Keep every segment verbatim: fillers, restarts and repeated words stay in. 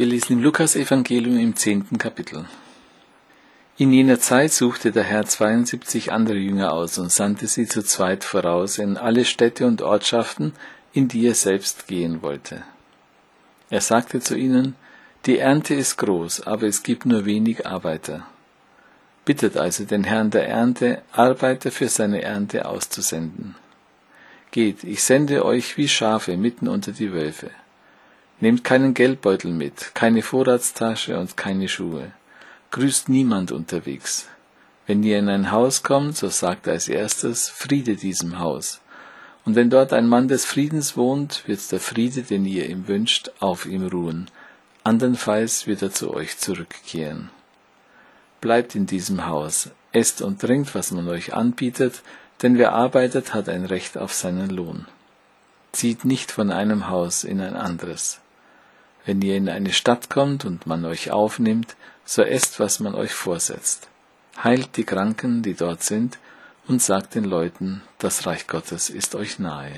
Wir lesen im Lukas-Evangelium im zehnten Kapitel. In jener Zeit suchte der Herr zweiundsiebzig andere Jünger aus und sandte sie zu zweit voraus in alle Städte und Ortschaften, in die er selbst gehen wollte. Er sagte zu ihnen: Die Ernte ist groß, aber es gibt nur wenig Arbeiter. Bittet also den Herrn der Ernte, Arbeiter für seine Ernte auszusenden. Geht, ich sende euch wie Schafe mitten unter die Wölfe. Nehmt keinen Geldbeutel mit, keine Vorratstasche und keine Schuhe. Grüßt niemand unterwegs. Wenn ihr in ein Haus kommt, so sagt als erstes: Friede diesem Haus. Und wenn dort ein Mann des Friedens wohnt, wird der Friede, den ihr ihm wünscht, auf ihm ruhen. Andernfalls wird er zu euch zurückkehren. Bleibt in diesem Haus, esst und trinkt, was man euch anbietet, denn wer arbeitet, hat ein Recht auf seinen Lohn. Zieht nicht von einem Haus in ein anderes. Wenn ihr in eine Stadt kommt und man euch aufnimmt, so esst, was man euch vorsetzt. Heilt die Kranken, die dort sind, und sagt den Leuten, das Reich Gottes ist euch nahe.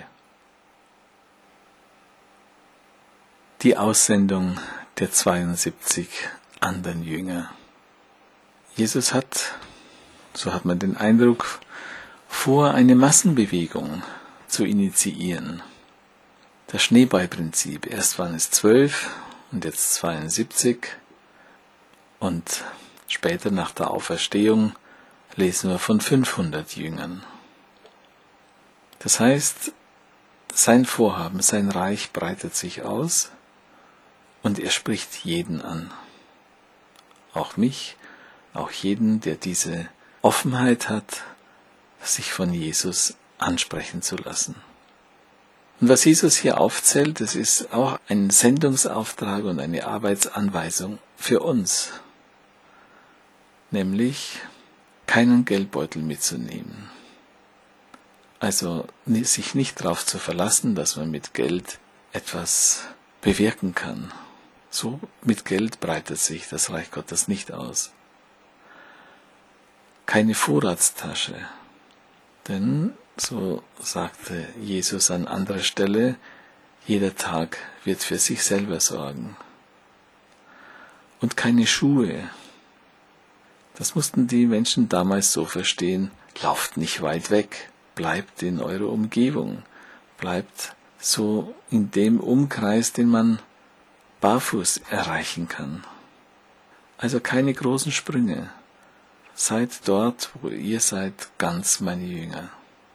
Die Aussendung der zweiundsiebzig anderen Jünger. Jesus hat, so hat man den Eindruck, vor, eine Massenbewegung zu initiieren. Das Schneeballprinzip. Erst waren es zwölf und jetzt zweiundsiebzig. Und später nach der Auferstehung lesen wir von fünfhundert Jüngern. Das heißt, sein Vorhaben, sein Reich breitet sich aus und er spricht jeden an. Auch mich, auch jeden, der diese Offenheit hat, sich von Jesus ansprechen zu lassen. Und was Jesus hier aufzählt, das ist auch ein Sendungsauftrag und eine Arbeitsanweisung für uns. Nämlich, keinen Geldbeutel mitzunehmen. Also sich nicht darauf zu verlassen, dass man mit Geld etwas bewirken kann. So mit Geld breitet sich das Reich Gottes nicht aus. Keine Vorratstasche. Denn, so sagte Jesus an anderer Stelle, jeder Tag wird für sich selber sorgen. Und keine Schuhe. Das mussten die Menschen damals so verstehen: Lauft nicht weit weg, bleibt in eurer Umgebung, bleibt so in dem Umkreis, den man barfuß erreichen kann. Also keine großen Sprünge. Seid dort, wo ihr seid, ganz meine Jünger.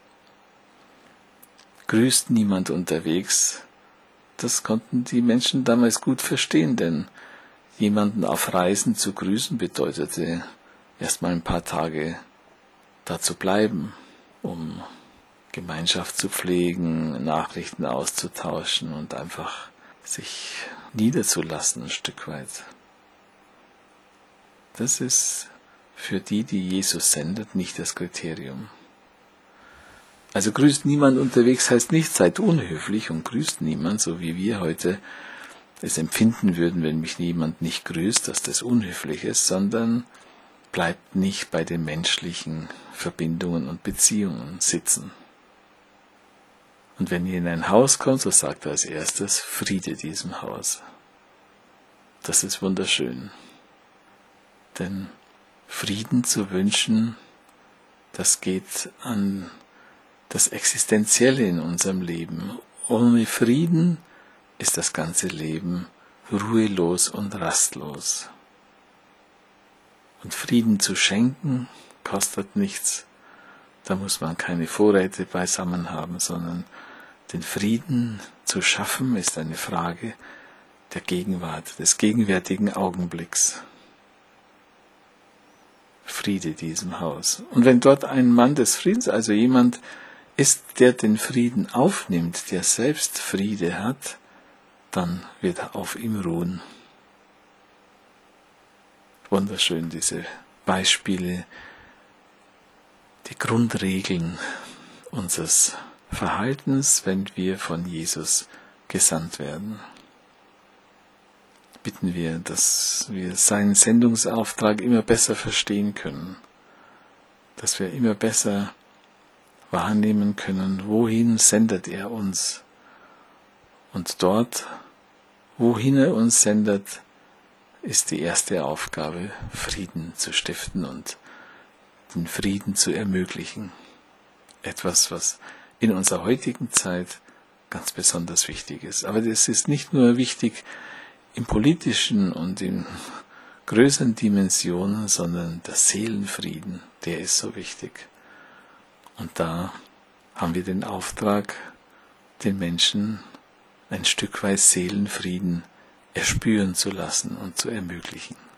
Grüßt niemand unterwegs. Das konnten die Menschen damals gut verstehen, denn jemanden auf Reisen zu grüßen bedeutete erstmal ein paar Tage da zu bleiben, um Gemeinschaft zu pflegen, Nachrichten auszutauschen und einfach sich niederzulassen ein Stück weit. Das ist für die, die Jesus sendet, nicht das Kriterium. Also grüßt niemand unterwegs heißt nicht, seid unhöflich und grüßt niemand, so wie wir heute es empfinden würden, wenn mich jemand nicht grüßt, dass das unhöflich ist, sondern bleibt nicht bei den menschlichen Verbindungen und Beziehungen sitzen. Und wenn ihr in ein Haus kommt, so sagt er als erstes: Friede diesem Haus. Das ist wunderschön. Denn Frieden zu wünschen, das geht an das Existenzielle in unserem Leben. Ohne Frieden ist das ganze Leben ruhelos und rastlos. Und Frieden zu schenken, kostet nichts. Da muss man keine Vorräte beisammen haben, sondern den Frieden zu schaffen, ist eine Frage der Gegenwart, des gegenwärtigen Augenblicks. Friede diesem Haus. Und wenn dort ein Mann des Friedens, also jemand ist, der den Frieden aufnimmt, der selbst Friede hat, dann wird er auf ihm ruhen. Wunderschön, diese Beispiele, die Grundregeln unseres Verhaltens, wenn wir von Jesus gesandt werden. Bitten wir, dass wir seinen Sendungsauftrag immer besser verstehen können, dass wir immer besser wahrnehmen können, wohin sendet er uns. Und dort, wohin er uns sendet, ist die erste Aufgabe, Frieden zu stiften und den Frieden zu ermöglichen. Etwas, was in unserer heutigen Zeit ganz besonders wichtig ist. Aber das ist nicht nur wichtig im politischen und in größeren Dimensionen, sondern der Seelenfrieden, der ist so wichtig. Und da haben wir den Auftrag, den Menschen ein Stück weit Seelenfrieden erspüren zu lassen und zu ermöglichen.